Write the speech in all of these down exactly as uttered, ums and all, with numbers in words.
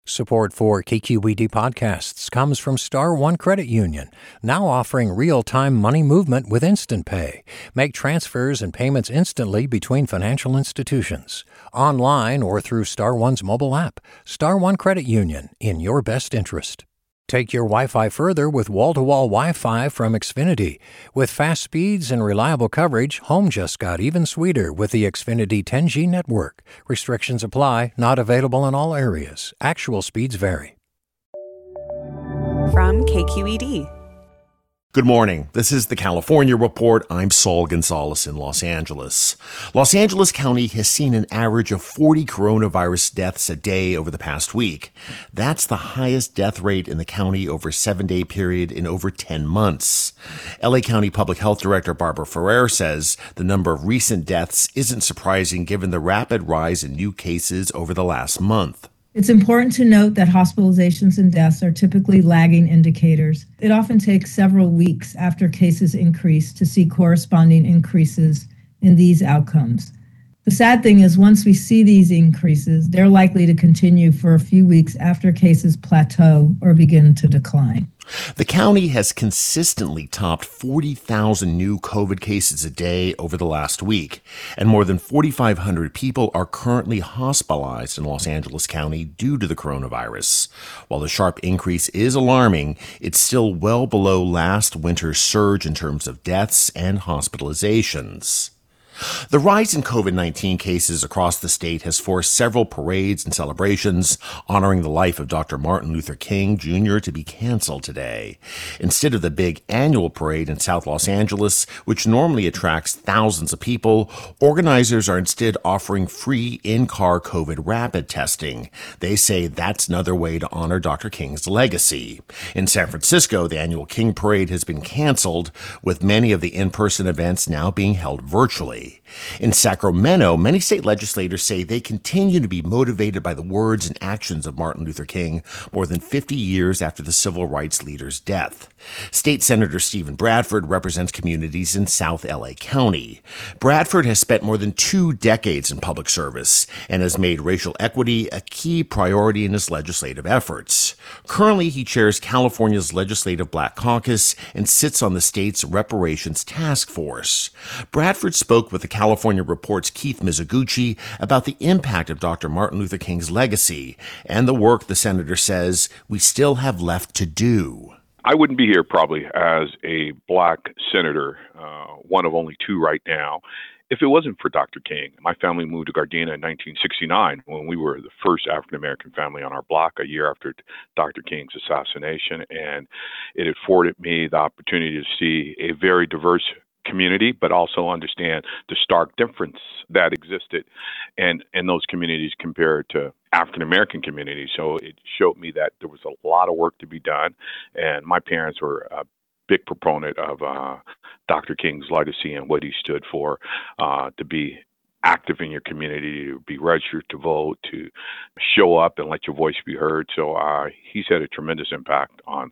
Support for K Q E D podcasts comes from Star One Credit Union, now offering real-time money movement with Instant Pay. Make transfers and payments instantly between financial institutions, online or through Star One's mobile app. Star One Credit Union, in your best interest. Take your Wi-Fi further with wall-to-wall Wi-Fi from Xfinity. With fast speeds and reliable coverage, home just got even sweeter with the Xfinity ten G network. Restrictions apply, not available in all areas. Actual speeds vary. From K Q E D. Good morning. This is the California Report. I'm Saul Gonzalez in Los Angeles. Los Angeles County has seen an average of forty coronavirus deaths a day over the past week. That's the highest death rate in the county over a seven-day period in over ten months. L A County Public Health Director Barbara Ferrer says the number of recent deaths isn't surprising given the rapid rise in new cases over the last month. It's important to note that hospitalizations and deaths are typically lagging indicators. It often takes several weeks after cases increase to see corresponding increases in these outcomes. The sad thing is once we see these increases, they're likely to continue for a few weeks after cases plateau or begin to decline. The county has consistently topped forty thousand new COVID cases a day over the last week, and more than forty-five hundred people are currently hospitalized in Los Angeles County due to the coronavirus. While the sharp increase is alarming, it's still well below last winter's surge in terms of deaths and hospitalizations. The rise in COVID nineteen cases across the state has forced several parades and celebrations honoring the life of Doctor Martin Luther King Junior to be canceled today. Instead of the big annual parade in South Los Angeles, which normally attracts thousands of people, organizers are instead offering free in-car COVID rapid testing. They say that's another way to honor Doctor King's legacy. In San Francisco, the annual King Parade has been canceled, with many of the in-person events now being held virtually. In Sacramento, many state legislators say they continue to be motivated by the words and actions of Martin Luther King more than fifty years after the civil rights leader's death. State Senator Stephen Bradford represents communities in South L A County. Bradford has spent more than two decades in public service and has made racial equity a key priority in his legislative efforts. Currently, he chairs California's Legislative Black Caucus and sits on the state's Reparations Task Force. Bradford spoke with the California Report's Keith Mizuguchi about the impact of Doctor Martin Luther King's legacy and the work the senator says we still have left to do. I wouldn't be here probably as a black senator, uh, one of only two right now, if it wasn't for Doctor King. My family moved to Gardena in nineteen sixty-nine when we were the first African-American family on our block a year after Doctor King's assassination, and it afforded me the opportunity to see a very diverse community, but also understand the stark difference that existed in, in those communities compared to African-American communities. So it showed me that there was a lot of work to be done, and my parents were a big proponent of uh, Doctor King's legacy and what he stood for, uh, to be active in your community, to be registered to vote, to show up and let your voice be heard. So uh, he's had a tremendous impact on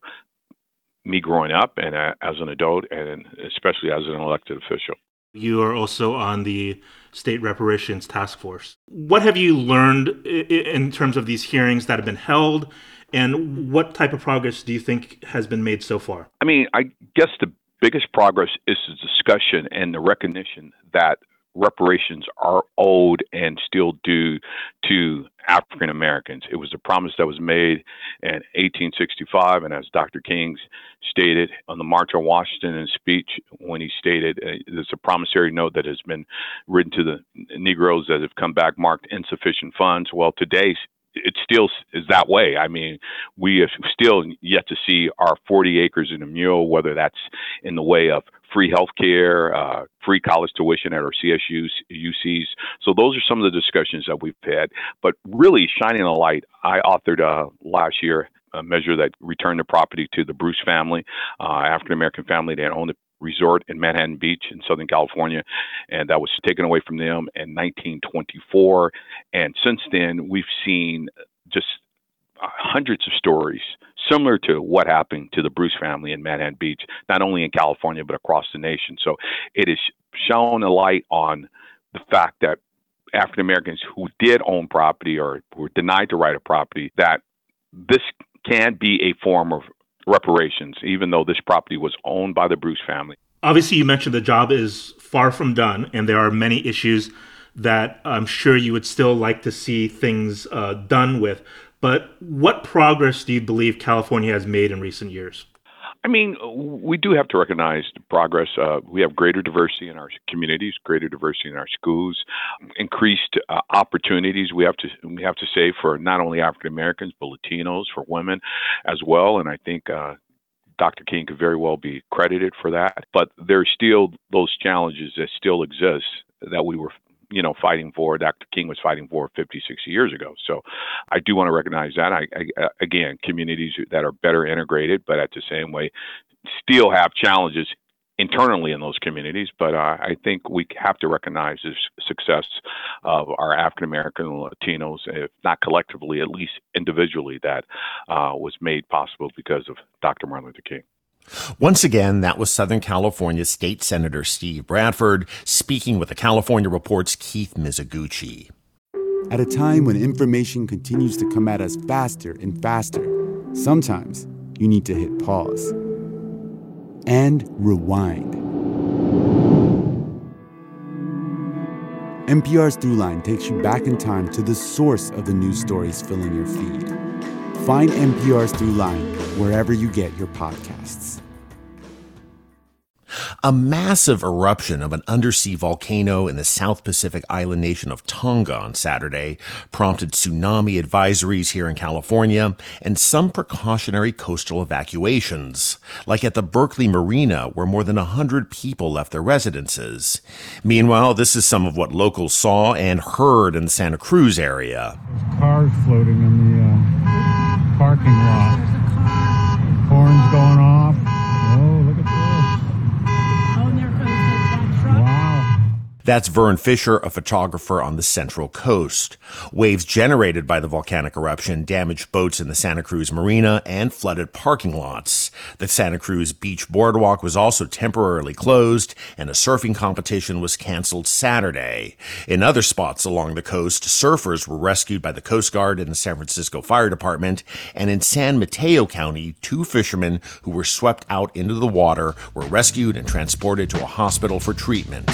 me growing up and uh, as an adult, and especially as an elected official. You are also on the State Reparations Task Force. What have you learned in terms of these hearings that have been held, and what type of progress do you think has been made so far? I mean, I guess the biggest progress is the discussion and the recognition that reparations are owed and still due to African Americans. It was a promise that was made in eighteen sixty-five, and as Doctor King stated on the March on Washington speech, when he stated uh, there's a promissory note that has been written to the Negroes that have come back marked insufficient funds. Well, today it still is that way. I mean, we have still yet to see our forty acres in a mule, whether that's in the way of free health care, uh, free college tuition at our C S Us, U Cs. So those are some of the discussions that we've had. But really shining a light, I authored uh, last year a measure that returned the property to the Bruce family, uh, African-American family that owned the resort in Manhattan Beach in Southern California, and that was taken away from them in nineteen twenty-four. And since then, we've seen just hundreds of stories similar to what happened to the Bruce family in Manhattan Beach, not only in California, but across the nation. So it has shown a light on the fact that African Americans who did own property or were denied the right of property, that this can be a form of reparations, even though this property was owned by the Bruce family. Obviously, you mentioned the job is far from done, and there are many issues that I'm sure you would still like to see things uh, done with. But what progress do you believe California has made in recent years? I mean, we do have to recognize the progress. Uh, we have greater diversity in our communities, greater diversity in our schools, increased uh, opportunities. We have to we have to say for not only African Americans but Latinos, for women as well. And I think uh, Doctor King could very well be credited for that. But there's still those challenges that still exist that we were, you know, fighting for. Doctor King was fighting for fifty, sixty years ago. So I do want to recognize that. I, I, again, communities that are better integrated, but at the same way, still have challenges internally in those communities. But uh, I think we have to recognize the success of our African American and Latinos, if not collectively, at least individually, that uh, was made possible because of Doctor Martin Luther King. Once again, that was Southern California State Senator Steve Bradford speaking with the California Report's Keith Mizuguchi. At a time when information continues to come at us faster and faster, sometimes you need to hit pause and rewind. N P R's Throughline takes you back in time to the source of the news stories filling your feed. Find N P R's Throughline wherever you get your podcasts. A massive eruption of an undersea volcano in the South Pacific island nation of Tonga on Saturday prompted tsunami advisories here in California and some precautionary coastal evacuations, like at the Berkeley Marina, where more than one hundred people left their residences. Meanwhile, this is some of what locals saw and heard in the Santa Cruz area. There's cars floating in the uh, parking lot. Horns going off. Oh, look at this. That's Vern Fisher, a photographer on the Central Coast. Waves generated by the volcanic eruption damaged boats in the Santa Cruz Marina and flooded parking lots. The Santa Cruz Beach Boardwalk was also temporarily closed, and a surfing competition was canceled Saturday. In other spots along the coast, surfers were rescued by the Coast Guard and the San Francisco Fire Department, and in San Mateo County, two fishermen who were swept out into the water were rescued and transported to a hospital for treatment.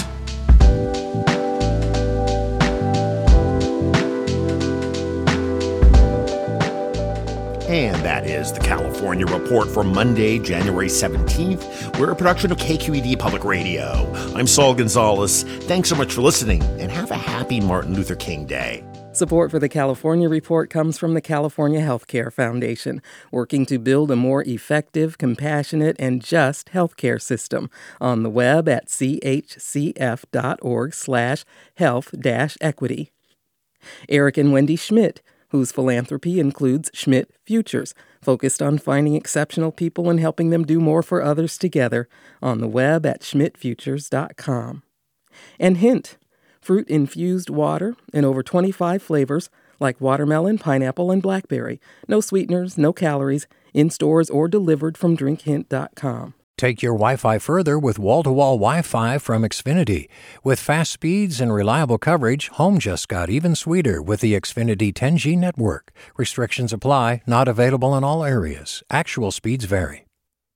And that is the California Report for Monday, January seventeenth. We're a production of K Q E D Public Radio. I'm Saul Gonzalez. Thanks so much for listening, and have a happy Martin Luther King Day. Support for the California Report comes from the California Healthcare Foundation, working to build a more effective, compassionate, and just healthcare system. On the web at chcf.org slash health dash equity. Eric and Wendy Schmidt, whose philanthropy includes Schmidt Futures, focused on finding exceptional people and helping them do more for others together. On the web at schmidt futures dot com. And Hint, fruit-infused water in over twenty-five flavors like watermelon, pineapple, and blackberry. No sweeteners, no calories, in stores or delivered from drink hint dot com. Take your Wi-Fi further with wall-to-wall Wi-Fi from Xfinity. With fast speeds and reliable coverage, home just got even sweeter with the Xfinity ten G network. Restrictions apply, not available in all areas. Actual speeds vary.